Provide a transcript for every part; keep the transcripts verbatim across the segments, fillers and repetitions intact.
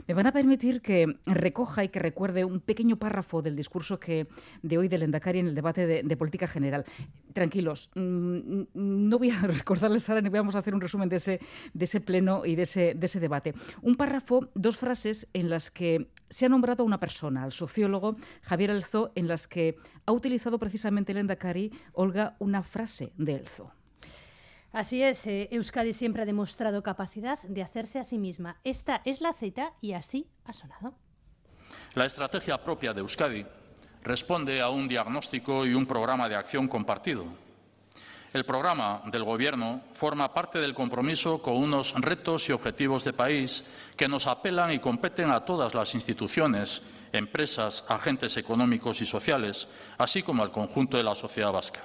Me van a permitir que recoja y que recuerde un pequeño párrafo del discurso que de hoy del Lehendakari en el debate de, de política general. Tranquilos, mmm, no voy a recordarles ahora ni vamos a hacer un resumen de ese, de ese pleno y de ese, de ese debate. Un párrafo, dos frases en las que se ha nombrado a una persona, al sociólogo Javier Elzo, en las que ha utilizado precisamente el Lehendakari, Olga, una frase de Elzo. Así es, eh, Euskadi siempre ha demostrado capacidad de hacerse a sí misma. Esta es la cita y así ha sonado. La estrategia propia de Euskadi responde a un diagnóstico y un programa de acción compartido. El programa del Gobierno forma parte del compromiso con unos retos y objetivos de país que nos apelan y competen a todas las instituciones, empresas, agentes económicos y sociales, así como al conjunto de la sociedad vasca.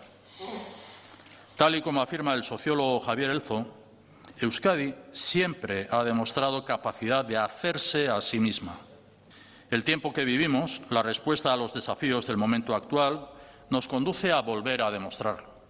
Tal y como afirma el sociólogo Javier Elzo, Euskadi siempre ha demostrado capacidad de hacerse a sí misma. El tiempo que vivimos, la respuesta a los desafíos del momento actual, nos conduce a volver a demostrarlo.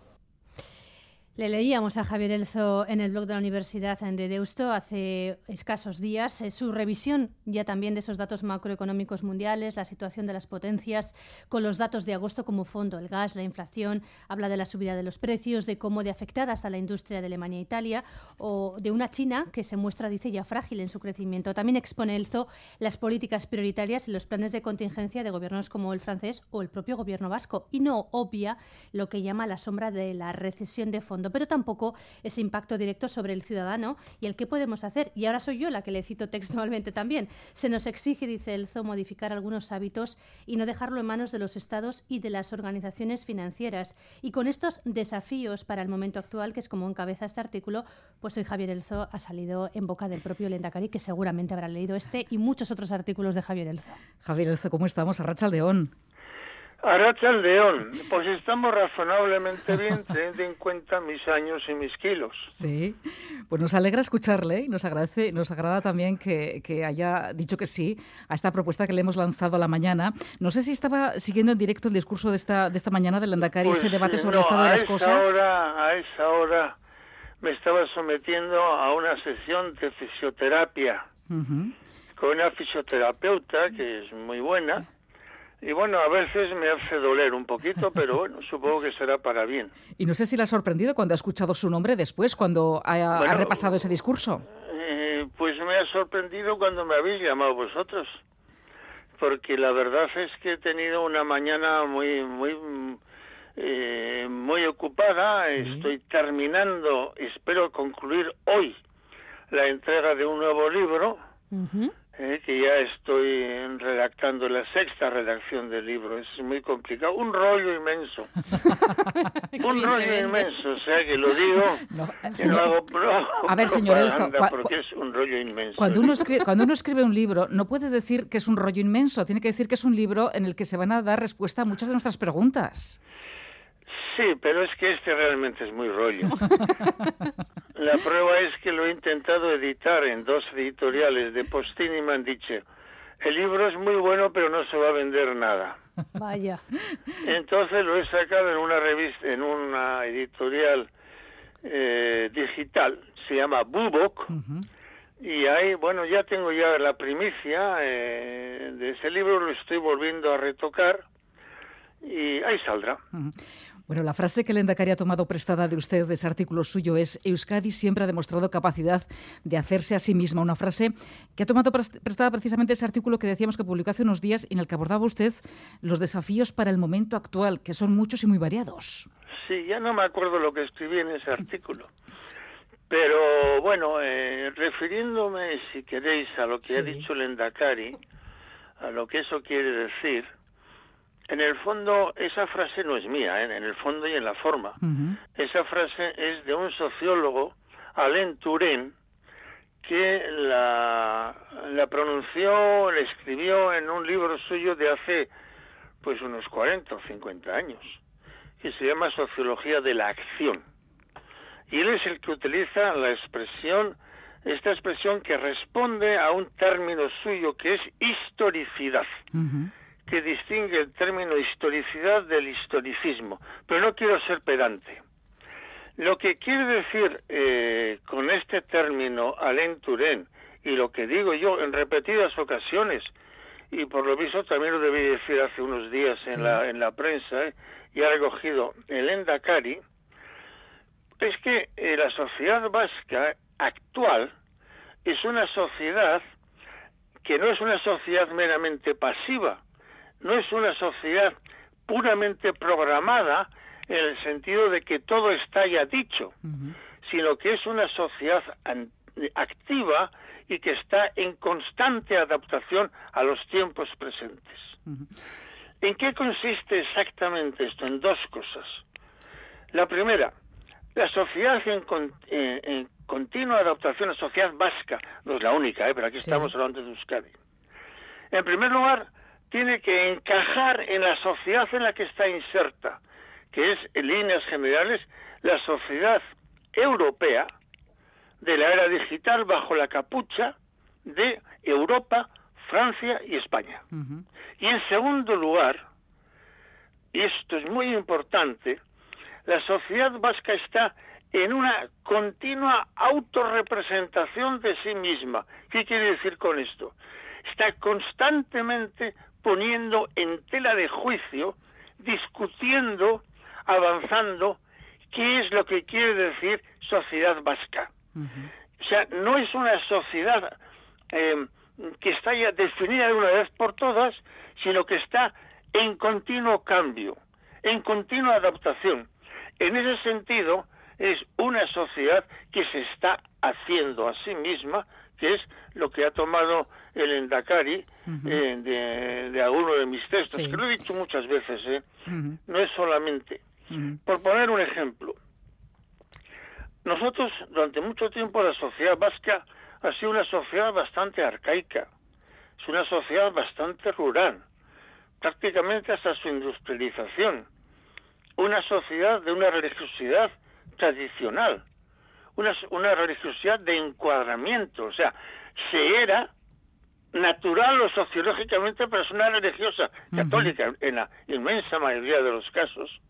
Le leíamos a Javier Elzo en el blog de la Universidad de Deusto hace escasos días eh, su revisión ya también de esos datos macroeconómicos mundiales, la situación de las potencias, con los datos de agosto como fondo, el gas, la inflación, habla de la subida de los precios, de cómo de afectada está la industria de Alemania e Italia, o de una China que se muestra, dice, ya frágil en su crecimiento. También expone Elzo las políticas prioritarias y los planes de contingencia de gobiernos como el francés o el propio gobierno vasco, y no obvia lo que llama la sombra de la recesión de fondo, pero tampoco ese impacto directo sobre el ciudadano y el qué podemos hacer. Y ahora soy yo la que le cito textualmente también. Se nos exige, dice Elzo, modificar algunos hábitos y no dejarlo en manos de los estados y de las organizaciones financieras. Y con estos desafíos para el momento actual, que es como encabeza este artículo, pues hoy Javier Elzo ha salido en boca del propio Lehendakari, que seguramente habrá leído este y muchos otros artículos de Javier Elzo. Javier Elzo, ¿cómo estamos? Arratsaldeon. Arratsaldeon, pues estamos razonablemente bien teniendo en cuenta mis años y mis kilos. Sí, pues nos alegra escucharle y nos agradece, nos agrada también que, que haya dicho que sí a esta propuesta que le hemos lanzado a la mañana. No sé si estaba siguiendo en directo el discurso de esta, de esta mañana del Lehendakari, pues, ese debate sobre no, el estado de las esa cosas. Hora, a esa hora me estaba sometiendo a una sesión de fisioterapia uh-huh. con una fisioterapeuta que es muy buena. Y bueno, a veces me hace doler un poquito, pero bueno, supongo que será para bien. Y no sé si le ha sorprendido cuando ha escuchado su nombre después, cuando ha, bueno, ha repasado ese discurso. Eh, pues me ha sorprendido cuando me habéis llamado vosotros, porque la verdad es que he tenido una mañana muy, muy, eh, muy ocupada. Sí. Estoy terminando, espero concluir hoy, la entrega de un nuevo libro. Uh-huh. Eh, que ya estoy redactando la sexta redacción del libro. Es muy complicado, un rollo inmenso. un rollo inmenso, o sea que lo digo, no, que no hago pro, a ver, señor Elzo, porque es un rollo inmenso. Cuando uno, escribe, cuando uno escribe un libro, no puede decir que es un rollo inmenso, tiene que decir que es un libro en el que se van a dar respuesta a muchas de nuestras preguntas. Sí, pero es que este realmente es muy rollo. La prueba es que lo he intentado editar en dos editoriales de Postín y me han dicho, el libro es muy bueno, pero no se va a vender nada. Vaya. Entonces lo he sacado en una revista, en una editorial eh, digital, se llama Bubok, uh-huh. y ahí, bueno, ya tengo ya la primicia eh, de ese libro, lo estoy volviendo a retocar y ahí saldrá. Uh-huh. Bueno, la frase que el Lehendakari ha tomado prestada de usted, de ese artículo suyo, es Euskadi siempre ha demostrado capacidad de hacerse a sí misma. Una frase que ha tomado prestada precisamente ese artículo que decíamos que publicó hace unos días, en el que abordaba usted los desafíos para el momento actual, que son muchos y muy variados. Sí, ya no me acuerdo lo que escribí en ese artículo. Pero bueno, eh, refiriéndome, si queréis, a lo que sí. ha dicho el Lehendakari, a lo que eso quiere decir, en el fondo, esa frase no es mía, ¿eh? En el fondo y en la forma. Uh-huh. Esa frase es de un sociólogo, Alain Touraine, que la, la pronunció, la escribió en un libro suyo de hace pues unos cuarenta o cincuenta años, que se llama Sociología de la Acción. Y él es el que utiliza la expresión, esta expresión que responde a un término suyo que es historicidad. Uh-huh. Que distingue el término historicidad del historicismo, pero no quiero ser pedante. Lo que quiere decir eh, con este término Alain Touraine y lo que digo yo en repetidas ocasiones, y por lo visto también lo debí decir hace unos días sí. en la en la prensa, ¿eh? Y ha recogido el Lehendakari, es que eh, la sociedad vasca actual es una sociedad que no es una sociedad meramente pasiva, no es una sociedad puramente programada en el sentido de que todo está ya dicho, uh-huh. sino que es una sociedad activa y que está en constante adaptación a los tiempos presentes. Uh-huh. ¿En qué consiste exactamente esto? En dos cosas. La primera, la sociedad en, en, en continua adaptación, la sociedad vasca, no es la única, ¿eh? Pero aquí sí. estamos hablando de Euskadi. En primer lugar, tiene que encajar en la sociedad en la que está inserta, que es, en líneas generales, la sociedad europea de la era digital bajo la capucha de Europa, Francia y España. Uh-huh. Y en segundo lugar, y esto es muy importante, la sociedad vasca está en una continua autorrepresentación de sí misma. ¿Qué quiere decir con esto? Está constantemente poniendo en tela de juicio, discutiendo, avanzando, qué es lo que quiere decir sociedad vasca. Uh-huh. O sea, no es una sociedad eh, que está ya definida de una vez por todas, sino que está en continuo cambio, en continua adaptación. En ese sentido, es una sociedad que se está haciendo a sí misma, que es lo que ha tomado el Lehendakari uh-huh. eh, de, de alguno de mis textos, sí. que lo he dicho muchas veces, ¿eh? Uh-huh. No es solamente. Uh-huh. Por poner un ejemplo, nosotros durante mucho tiempo la sociedad vasca ha sido una sociedad bastante arcaica, es una sociedad bastante rural, prácticamente hasta su industrialización, una sociedad de una religiosidad tradicional, una, una religiosidad de encuadramiento, o sea, se era natural o sociológicamente persona religiosa, católica, uh-huh. en la inmensa mayoría de los casos,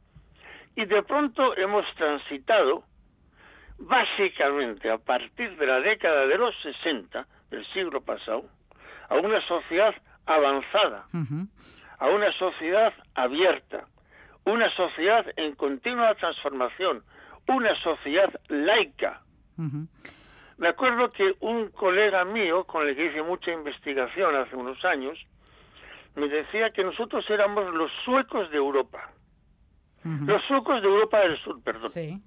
y de pronto hemos transitado, básicamente a partir de la década de los sesenta del siglo pasado, a una sociedad avanzada, uh-huh. a una sociedad abierta, una sociedad en continua transformación, una sociedad laica. Uh-huh. Me acuerdo que un colega mío, con el que hice mucha investigación hace unos años, me decía que nosotros éramos los suecos de Europa. Uh-huh. Los suecos de Europa del Sur, perdón. Sí.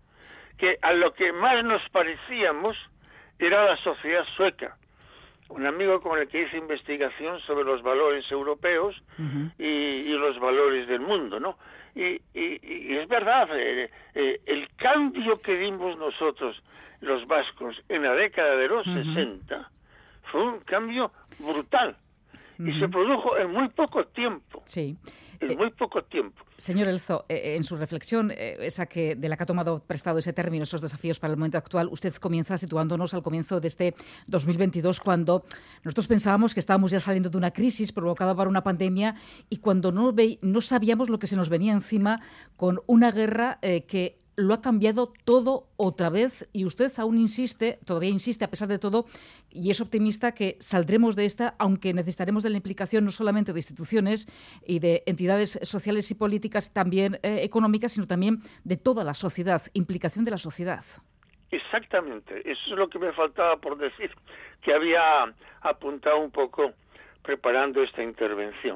Que a lo que más nos parecíamos era la sociedad sueca. Un amigo con el que hice investigación sobre los valores europeos uh-huh. y, y los valores del mundo, ¿no? Y, y, y es verdad, eh, eh, el cambio que dimos nosotros, los vascos, en la década de los uh-huh. sesenta, fue un cambio brutal. Uh-huh. Y se produjo en muy poco tiempo. Sí. En eh, muy poco tiempo. Señor Elzo, eh, en su reflexión, eh, esa que de la que ha tomado prestado ese término, esos desafíos para el momento actual, usted comienza situándonos al comienzo de este dos mil veintidós, cuando nosotros pensábamos que estábamos ya saliendo de una crisis provocada por una pandemia y cuando no, ve, no sabíamos lo que se nos venía encima con una guerra eh, que lo ha cambiado todo otra vez, y usted aún insiste, todavía insiste a pesar de todo, y es optimista que saldremos de esta, aunque necesitaremos de la implicación no solamente de instituciones y de entidades sociales y políticas, también eh, económicas, sino también de toda la sociedad, implicación de la sociedad. Exactamente, eso es lo que me faltaba por decir, que había apuntado un poco preparando esta intervención.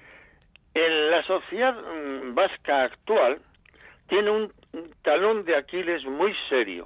En la sociedad mmm, vasca actual tiene un talón de Aquiles muy serio.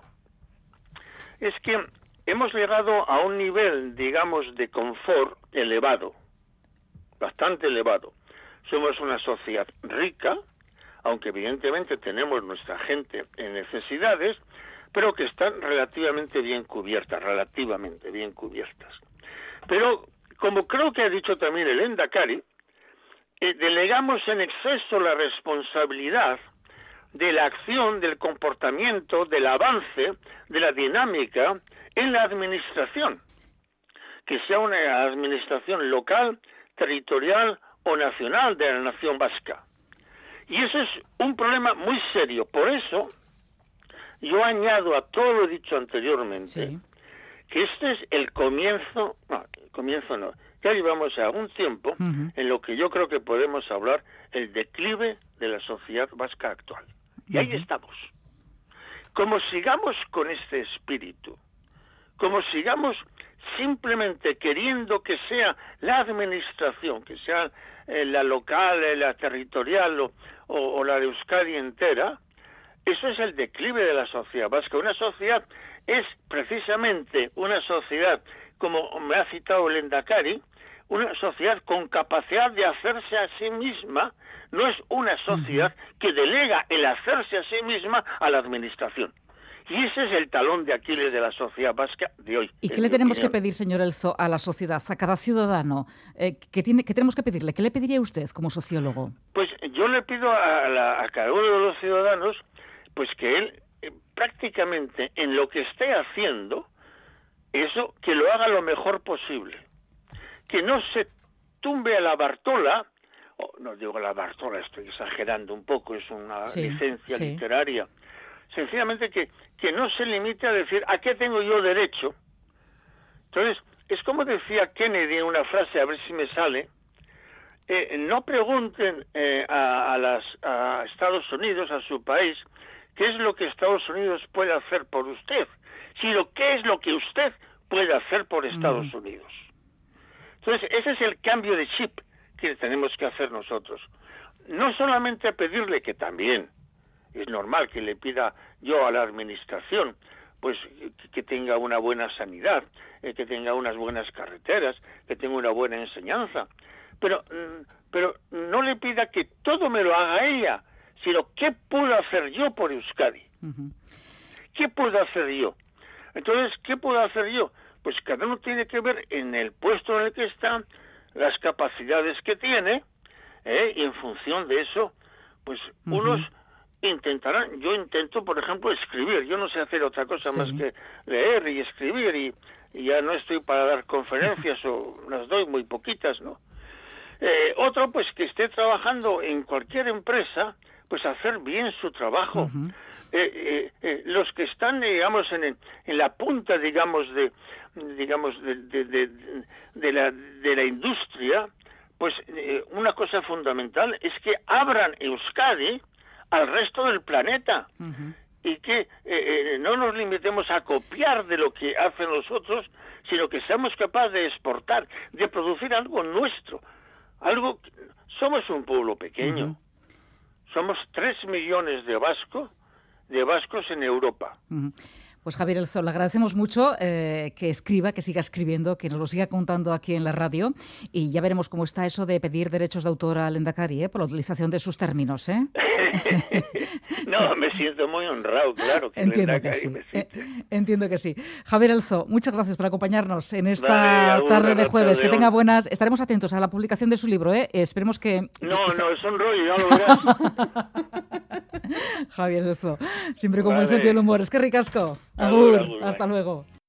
Es que hemos llegado a un nivel, digamos, de confort elevado, bastante elevado. Somos una sociedad rica, aunque evidentemente tenemos nuestra gente en necesidades, pero que están relativamente bien cubiertas, relativamente bien cubiertas. Pero, como creo que ha dicho también el Lehendakari, eh, delegamos en exceso la responsabilidad de la acción, del comportamiento, del avance, de la dinámica en la administración, que sea una administración local, territorial o nacional de la nación vasca. Y eso es un problema muy serio. Por eso, yo añado a todo lo dicho anteriormente, sí. que este es el comienzo, no, el comienzo no, ya llevamos ya un tiempo uh-huh. en lo que yo creo que podemos hablar el declive de la sociedad vasca actual. Y uh-huh. ahí estamos. Como sigamos con este espíritu, como sigamos simplemente queriendo que sea la administración, que sea eh, la local, eh, la territorial o, o, o la de Euskadi entera, eso es el declive de la sociedad vasca. Una sociedad es precisamente una sociedad, como me ha citado el Lehendakari, una sociedad con capacidad de hacerse a sí misma, no es una sociedad uh-huh. que delega el hacerse a sí misma a la administración. Y ese es el talón de Aquiles de la sociedad vasca de hoy. ¿Y qué le tenemos opinión. que pedir, señor Elzo, a la sociedad, a cada ciudadano? Eh, ¿qué, tiene, ¿Qué tenemos que pedirle? ¿Qué le pediría usted como sociólogo? Pues yo le pido a, la, a cada uno de los ciudadanos pues que él eh, prácticamente en lo que esté haciendo, eso, que lo haga lo mejor posible. Que no se tumbe a la Bartola, oh, no digo la Bartola, estoy exagerando un poco, es una sí, licencia sí. literaria. Sencillamente que, que no se limite a decir ¿a qué tengo yo derecho? Entonces, es como decía Kennedy en una frase, a ver si me sale, eh, no pregunten eh, a, a, las, a Estados Unidos, a su país, qué es lo que Estados Unidos puede hacer por usted, sino qué es lo que usted puede hacer por Estados mm. Unidos. Entonces, ese es el cambio de chip que tenemos que hacer nosotros. No solamente pedirle, que también es normal que le pida yo a la administración, pues que, que tenga una buena sanidad, eh, que tenga unas buenas carreteras, que tenga una buena enseñanza, pero, pero no le pida que todo me lo haga ella, sino qué puedo hacer yo por Euskadi. Uh-huh. ¿Qué puedo hacer yo? Entonces, ¿qué puedo hacer yo? Pues cada uno tiene que ver en el puesto en el que está, las capacidades que tiene, ¿eh? y en función de eso, pues uh-huh. unos intentarán, yo intento, por ejemplo, escribir, yo no sé hacer otra cosa sí. más que leer y escribir, y, y ya no estoy para dar conferencias, o las doy muy poquitas, ¿no? Eh, otro, pues que esté trabajando en cualquier empresa, pues hacer bien su trabajo. Uh-huh. Eh, eh, eh, los que están, digamos, en, el, en la punta, digamos, de, digamos, de, de, de, de, la, de la industria, pues eh, una cosa fundamental es que abran Euskadi al resto del planeta. Uh-huh. Y que eh, eh, no nos limitemos a copiar de lo que hacen los otros, sino que seamos capaces de exportar, de producir algo nuestro. Algo, somos un pueblo pequeño. Uh-huh. Somos tres millones de vascos, de vascos en Europa. Uh-huh. Pues Javier Elzo, le agradecemos mucho eh, que escriba, que siga escribiendo, que nos lo siga contando aquí en la radio, y ya veremos cómo está eso de pedir derechos de autor al Lehendakari, ¿eh? Por la utilización de sus términos, ¿eh? No, sí. Me siento muy honrado, claro. Que entiendo que sí. Eh, entiendo que sí. Javier Elzo, muchas gracias por acompañarnos en esta vale, tarde de jueves. De que tenga buenas. Estaremos atentos a la publicación de su libro, ¿eh? Esperemos que. No, que no, es un rollo, ya lo verás. Javier Elzo, siempre con vale. buen sentido del humor. Es que ricasco. Agur, Agur, hasta luego.